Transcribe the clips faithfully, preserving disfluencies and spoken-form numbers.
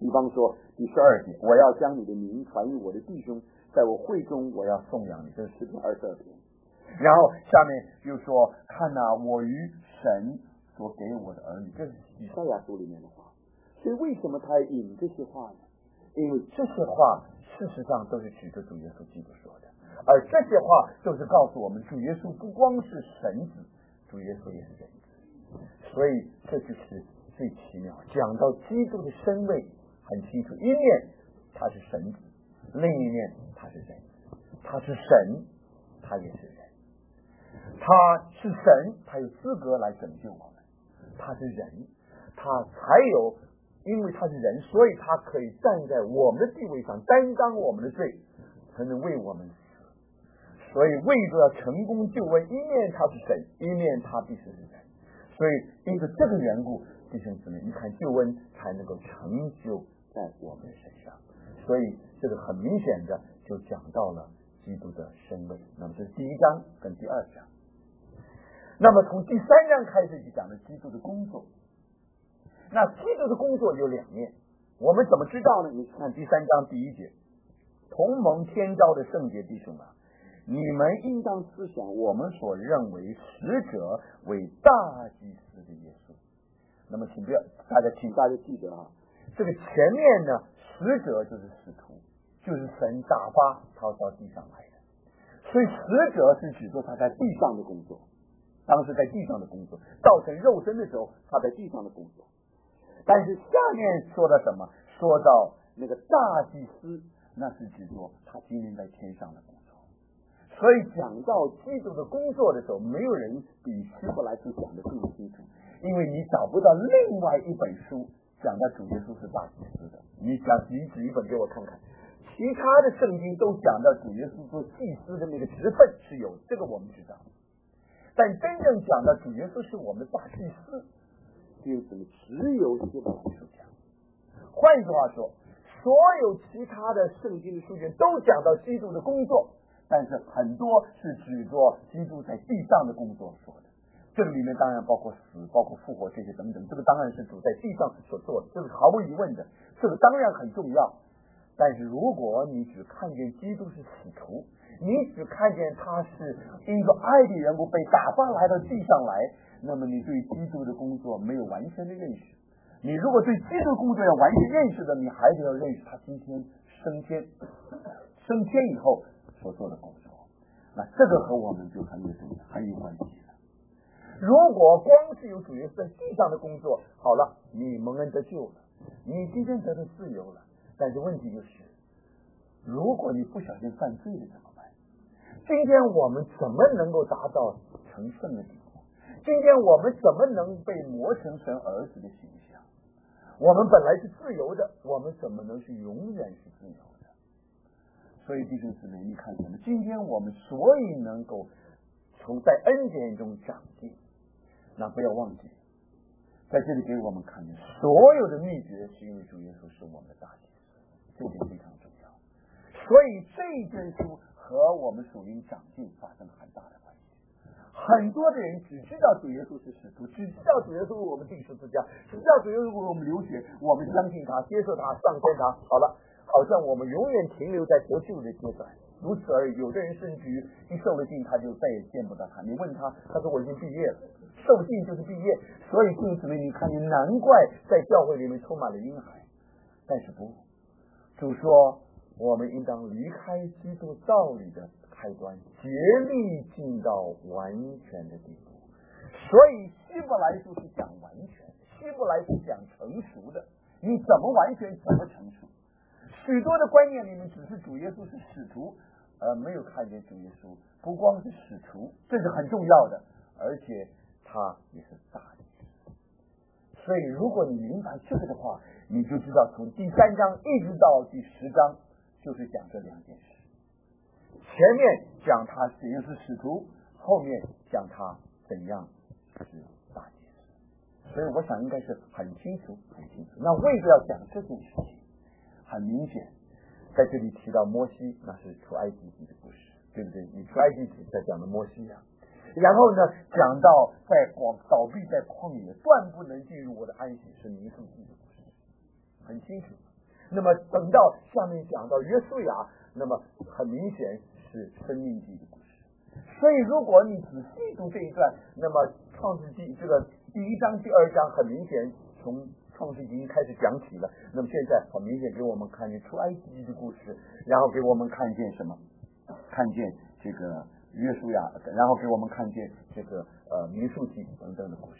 比方说第十二节，我要将你的名传于我的弟兄，在我会中我要颂扬你，这是诗篇二十二篇。然后下面就说，看哪、啊，我与神所给我的儿女，这是以赛亚书里面的话。所以为什么他引这些话呢？因为这些话事实上都是指着主耶稣基督说的，而这些话就是告诉我们，主耶稣不光是神子，主耶稣也是人子。所以这就是最奇妙，讲到基督的身位很清楚，一面他是神子，另一面他是人子，他是神，他也是人。他是神，他有资格来拯救我们；他是人，他才有，因为他是人，所以他可以站在我们的地位上，担当我们的罪，才能为我们死。所以为着要成功救恩，一面他是神，一面他必须是人。所以因着这个缘故，弟兄姊妹，你看救恩才能够成就在我们身上。所以这个很明显的就讲到了基督的身位。那么这是第一章跟第二章。那么从第三章开始就讲了基督的工作。那基督的工作有两面，我们怎么知道呢？你看第三章第一节，同蒙天召的圣洁弟兄啊，你们应当思想我们所认为使者为大祭司的耶稣。那么请不要大家请大家记得啊，这个前面呢，使者就是使徒，就是神打发他到地上来的，所以使者是指着他在地上的工作，当时在地上的工作，道成肉身的时候他在地上的工作。但是下面说到什么？说到那个大祭司，那是指着他今天在天上的工作。所以讲到基督的工作的时候，没有人比希伯来书讲的更清楚，因为你找不到另外一本书讲到主耶稣是大祭司的。你讲你指一本给我看看，其他的圣经都讲到主耶稣做祭司的那个职分是有，这个我们知道。但真正讲到主耶稣是我们的大祭司，就是只有希伯来书讲。换句话说，所有其他的圣经的书卷都讲到基督的工作，但是很多是指着基督在地上的工作说的。这个里面当然包括死，包括复活这些等等，这个当然是主在地上所做的，这是毫无疑问的，这个当然很重要。但是如果你只看见基督是使徒，你只看见他是因着爱的缘故被打发来到地上来，那么你对基督的工作没有完全的认识。你如果对基督工作要完全认识的，你还得要认识他今天升天升天以后所做的工作。那这个和我们就很有很有关系了。如果光是有主耶稣在地上的工作，好了，你蒙恩得救了，你今天得到自由了，但是问题就是，如果你不小心犯罪了怎么办？今天我们怎么能够达到成圣的地步？今天我们怎么能被磨成神儿子的形象？我们本来是自由的，我们怎么能是永远是自由的？所以弟兄姊妹，你看什么？今天我们所以能够从在恩典中长进，那不要忘记，在这里给我们看见所有的秘诀是因为主耶稣是我们的大祭司，这点非常重要。所以这卷书和我们属灵长进发生了很大的关系。很多的人只知道主耶稣是使徒，只知道主耶稣为我们定十字架，只知道主耶稣为我们流血，我们相信他，接受他，上天堂，好了，好像我们永远停留在得救的阶段，如此而已。有的人甚至于一受了浸，他就再也见不到他。你问他，他说我已经毕业了，受浸就是毕业。所以弟兄姊妹，你看，你难怪在教会里面充满了婴孩。但是不，主说我们应当离开基督道理的开端，竭力进到完全的地步。所以希伯来书是讲完全，希伯来书讲成熟的。你怎么完全，怎么成熟？许多的观念里面只是主耶稣是使徒，而没有看见主耶稣不光是使徒，这是很重要的，而且他也是大祭司。所以如果你明白这个的话，你就知道从第三章一直到第十章就是讲这两件事。前面讲他怎样是使徒，后面讲他怎样是大祭司。所以我想应该是很清楚很清楚。那为什么要讲这件事情？很明显，在这里提到摩西，那是出埃及记的故事，对不对？你出埃及记在讲的摩西啊，然后呢，讲到在广倒闭在旷野，断不能进入我的安息，是民数记的故事，很清楚。 那么等到下面讲到约书亚，那么很明显是生命记的故事。所以如果你仔细读这一段，那么创世纪这个第一章第二章很明显从创世纪开始讲起了，那么现在很明显给我们看见出埃及记的故事，然后给我们看见什么？看见这个约书亚，然后给我们看见这个呃民数记等等的故事。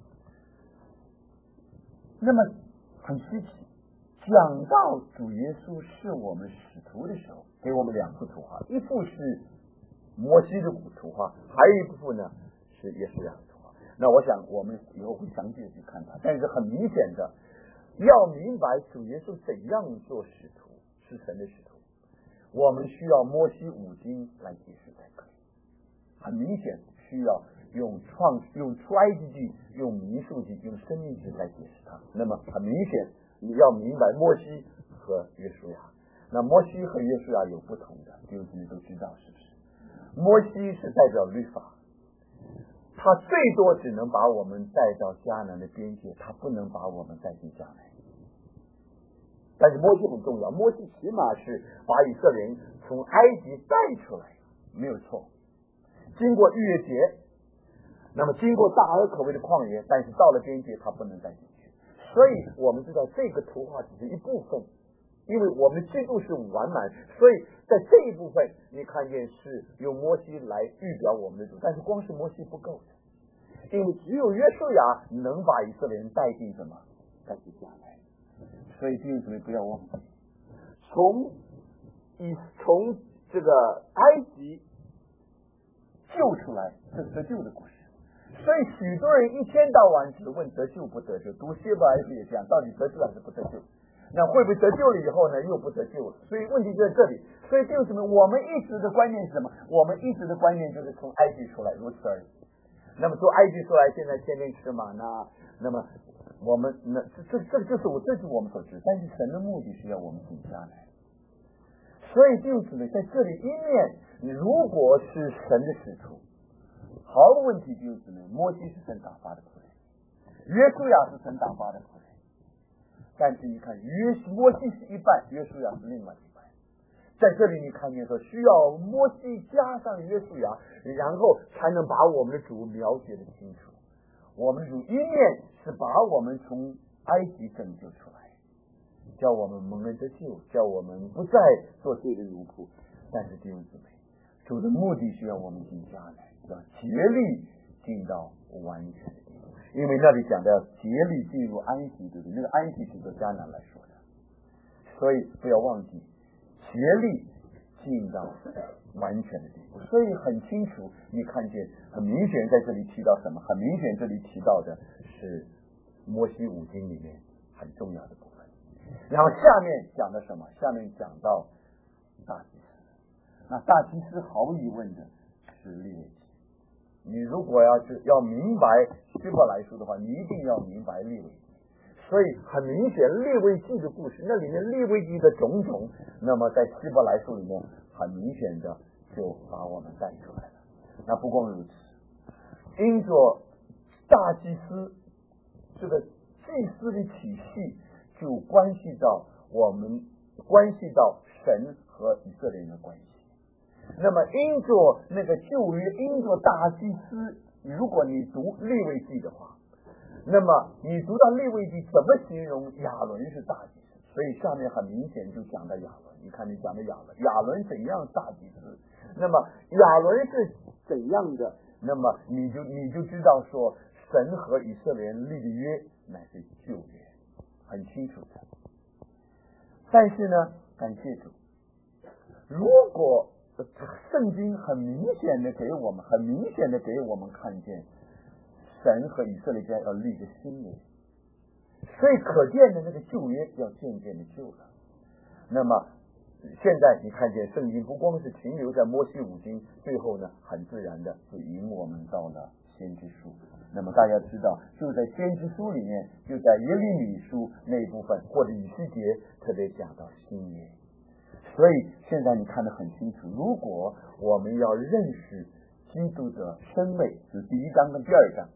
那么很稀奇，讲到主耶稣是我们使徒的时候，给我们两幅图画，一幅是摩西的图画，还有一幅呢是约书亚的图画。那我想我们以后会详细的去看它，但是很明显的要明白主耶稣怎样做使徒，是神的使徒，我们需要摩西五经来解释才可以。很明显需要用创用出埃及记、用民数记、用生命记来解释它。那么很明显你要明白摩西和约书亚，那摩西和约书亚有不同的，弟兄姊妹都知道是不是？摩西是代表律法，他最多只能把我们带到迦南的边界，他不能把我们带进迦南。但是摩西很重要，摩西起码是把以色列人从埃及带出来，没有错。经过逾越节，那么经过大而可畏的旷野，但是到了边界他不能带进去。所以我们知道这个图画只是一部分，因为我们的基督是完满，所以在这一部分你看见是用摩西来预表我们的主，但是光是摩西不够的，因为只有约书亚能把以色列人带进什么？带进迦南。所以弟兄姊妹不要忘记，从以从这个埃及救出来是得救的故事。所以许多人一天到晚只问得救不得救，读希伯来书也这样，到底得救还是不得救？那会不会得救了以后呢又不得救了？所以问题就在这里。所以弟兄姊妹，我们一直的观念是什么？我们一直的观念就是从埃及出来，如此而已。那么从埃及出来，现在天天吃玛纳，那么我们那这这这就是我这是我们所知，但是神的目的是要我们进迦南。所以弟兄姊妹，在这里一面，你如果是神的使徒，毫无问题，弟兄姊妹，摩西是神打发的仆人，约书亚是神打发的仆人。但是你看，约摩西是一半，约书亚是另外一半。在这里你看见说，需要摩西加上约书亚，然后才能把我们的主描写的清楚。我们的主一面是把我们从埃及拯救出来，叫我们蒙恩得救，叫我们不再做罪的奴仆。但是弟兄姊妹，主的目的是要我们进迦南，要竭力进到完全的地步，因为那里讲的要竭力进入安息，对不对？那个安息是做迦南来说的，所以不要忘记竭力进到完全的地步。所以很清楚，你看见很明显在这里提到什么？很明显这里提到的是摩西五经里面很重要的部分。然后下面讲的什么？下面讲到大祭司。那大祭司毫无疑问的是利未记。你如果要是要明白希伯来书的话，你一定要明白利未记。所以很明显，利未记的故事，那里面利未记的种种，那么在希伯来书里面很明显的就把我们带出来了。那不光如此，因着大祭司这个祭司的体系，就关系到我们关系到神和以色列人的关系。那么因着那个旧约，因着大祭司，如果你读利未记的话，那么你读到利未记怎么形容亚伦是大祭司？所以下面很明显就讲到亚伦。你看你讲的亚伦，亚伦怎样大祭司？那么亚伦是怎样的？那么你就你就知道说，神和以色列人立的约乃是旧约，很清楚的。但是呢，感谢主，如果圣经很明显的给我们，很明显的给我们看见，神和以色列家要立个新约，所以可见的那个旧约要渐渐的旧了。那么现在你看见圣经不光是停留在摩西五经，最后呢，很自然的就引我们到了先知书。那么大家知道，就在先知书里面，就在耶利米书那一部分，或者以西结特别讲到新约。所以现在你看得很清楚，如果我们要认识基督的身位，是第一章跟第二章，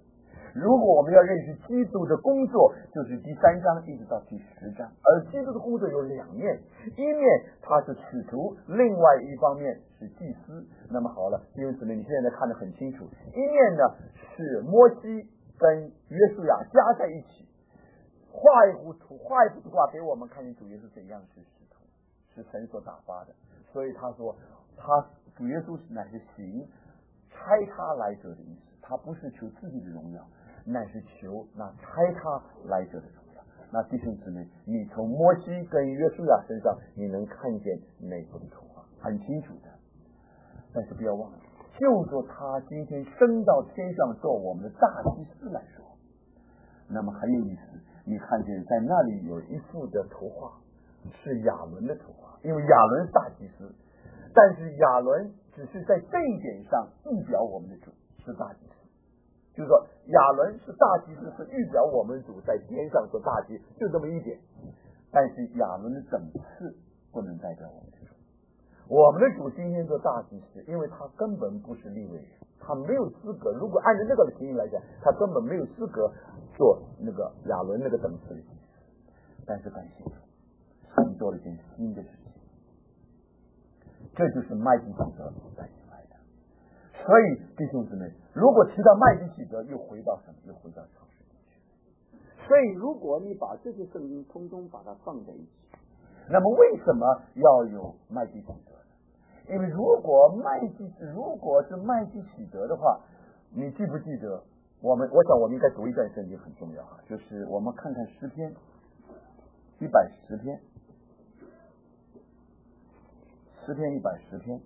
如果我们要认识基督的工作，就是第三章一直到第十章。而基督的工作有两面，一面他是使徒，另外一方面是祭司。那么好了，弟兄姊妹，你现在看得很清楚，一面呢是摩西跟约书亚加在一起，画一幅图，画一幅图画给我们看见主耶稣怎样是使徒，是神所打发的。所以他说，他主耶稣乃是行差他来者的意思，他不是求自己的荣耀，乃是求那差他来者的荣耀。那弟兄姊妹，你从摩西跟约书亚身上，你能看见那幅图画，很清楚的。但是不要忘了，就说他今天升到天上做我们的大祭司来说，那么很有意思。你看见在那里有一幅的图画，是亚伦的图画，因为亚伦是大祭司，但是亚伦只是在这一点上预表我们的主是大祭司，就是说亚伦是大祭司，是预表我们主在天上做大祭司，就这么一点。但是亚伦的等次不能代表我们的主，我们的主今天做大祭司，因为他根本不是利未人，他没有资格，如果按照那个情形来讲，他根本没有资格做那个亚伦那个等次的祭司。但是感谢主，神做了一件新的事情，这就是麦基洗德带进来的。所以弟兄姊妹，如果提到麦基洗德，又回到什么？又回到创世纪去。所以如果你把这些圣经通通把它放在一起，那么为什么要有麦基洗德呢？因为如果麦基如果是麦基洗德的话，你记不记得我们？我想我们应该读一段圣经很重要啊，就是我们看看诗篇一百十篇。诗篇一百十篇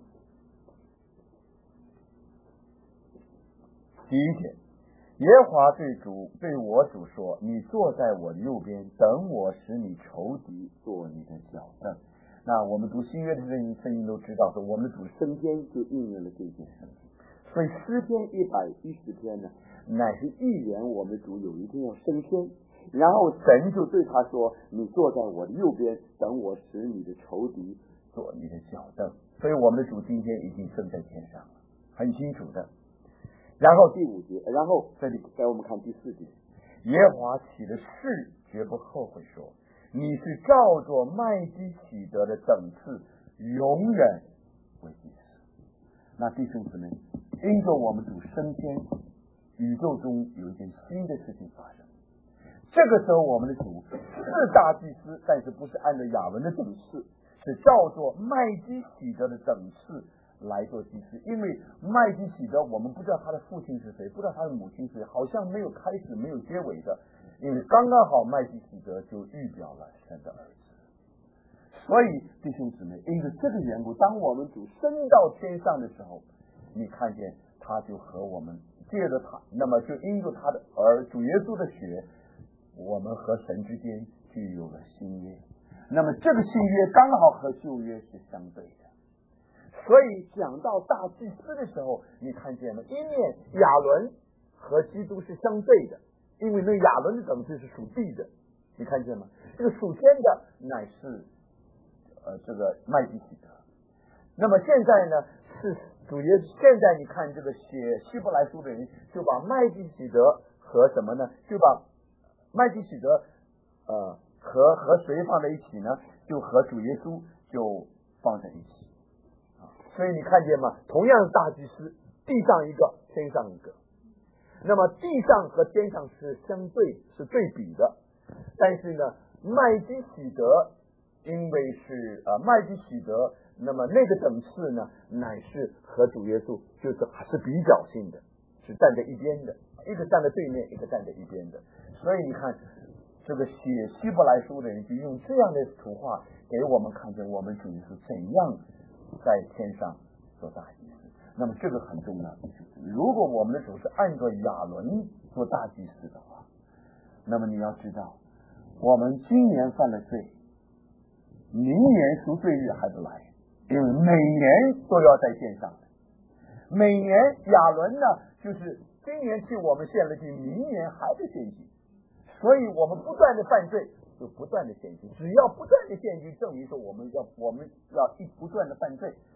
第一节，耶和华对主对我主说，你坐在我右边，等我使你仇敌做你的脚凳。那我们读新约的圣经圣经都知道说，我们的主升天就应验了这件圣经。所以诗篇一百一十篇呢，乃是预言我们的主有一天要升天，然后神就对他说，你坐在我的右边，等我使你的仇敌做你的脚凳。所以我们的主今天已经升在天上了，很清楚的。然后第五节，然后这里给我们看第四节，耶和华起的誓绝不后悔说，你是照着麦基洗德的等次永远为祭司。那弟兄姊妹，因着我们主升天，宇宙中有一件新的事情发生。这个时候我们的主是大祭司，但是不是按照亚伦的等次，是照着麦基洗德的等次来做祭司。因为麦基洗德我们不知道他的父亲是谁，不知道他的母亲是谁，好像没有开始没有结尾的，因为刚刚好麦基洗德就预表了神的儿子。所以弟兄姊妹，因为这个缘故，当我们主升到天上的时候，你看见他就和我们借着他，那么就因着他的儿主耶稣的血，我们和神之间就有了新约。那么这个新约刚好和旧约是相对的。所以讲到大祭司的时候，你看见了一面亚伦和基督是相对的，因为那亚伦的等次是属地的，你看见吗？这个属天的乃是呃这个麦基洗德。那么现在呢是主耶稣，现在你看这个写希伯来书的人就把麦基洗德和什么呢？就把麦基洗德呃和和谁放在一起呢？就和主耶稣就放在一起。所以你看见吗？同样是大祭司，地上一个，天上一个。那么地上和天上是相对，是对比的。但是呢，麦基洗德因为是呃麦基洗德，那么那个等次呢，乃是和主耶稣就是还是比较性的，是站在一边的，一个站在对面，一个站在一边的。所以你看，这个写希伯来书的人就用这样的图画给我们看见我们主耶稣怎样在天上做大祭司。那么这个很重要，如果我们的主是按照亚伦做大祭司的话，那么你要知道，我们今年犯了罪，明年赎罪日还不来，因为每年都要在天上的。每年亚伦呢，就是今年替我们献了祭，明年还得献祭，所以我们不断的犯罪，就不断的献祭，只要不断的献祭，证明说我们要我们要一不断的犯罪，